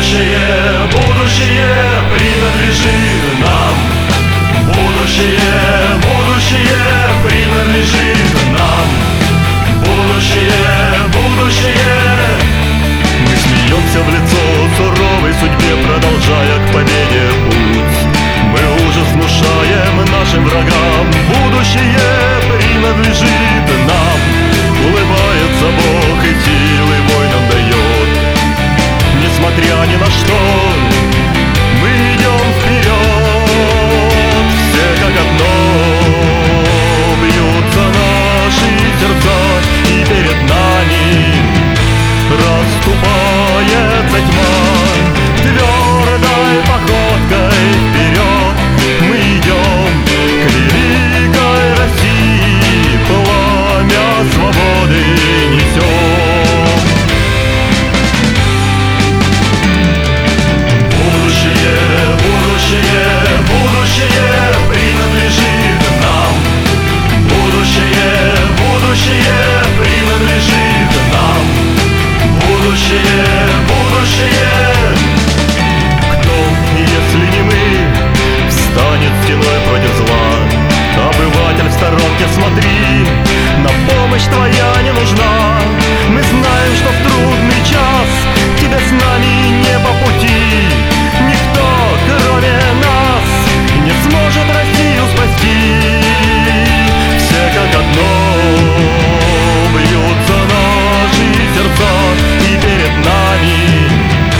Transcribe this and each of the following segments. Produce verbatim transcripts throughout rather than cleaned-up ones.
Будущее, будущее принадлежит нам. Будущее, будущее принадлежит нам. Будущее, будущее. Мы смеемся в лицо суровой судьбе, продолжая к победе путь. Мы ужас внушаем нашим врагам. Будущее принадлежит нам. Улыбается Бог и силы воинам дает. Несмотря ни на что, мы идем вперед. Все как одно, бьются наши сердца, и перед нами расступается тьма. Твердой походкой вперед мы идем к великой России, пламя свободы несем. Смотри, на помощь твоя не нужна. Мы знаем, что в трудный час тебе с нами не по пути. Никто, кроме нас, не сможет Россию спасти. Все как одно, бьются наши сердца, и перед нами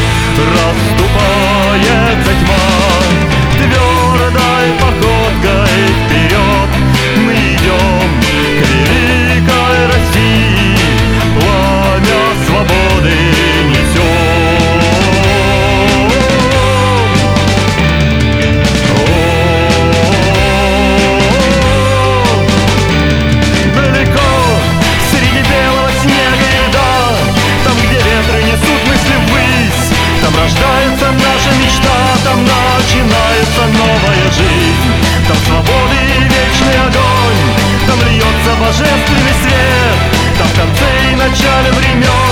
расступается тьма. Твердой походкой вперед мы идем к великой России, пламя свободы несем. Далеко среди белого снега и льда, там, где ветры несут мысли ввысь, там рождается наша мечта, там начинается новая жизнь. Там свободы и вечный огонь, там льется божественный свет, там в конце и начале времен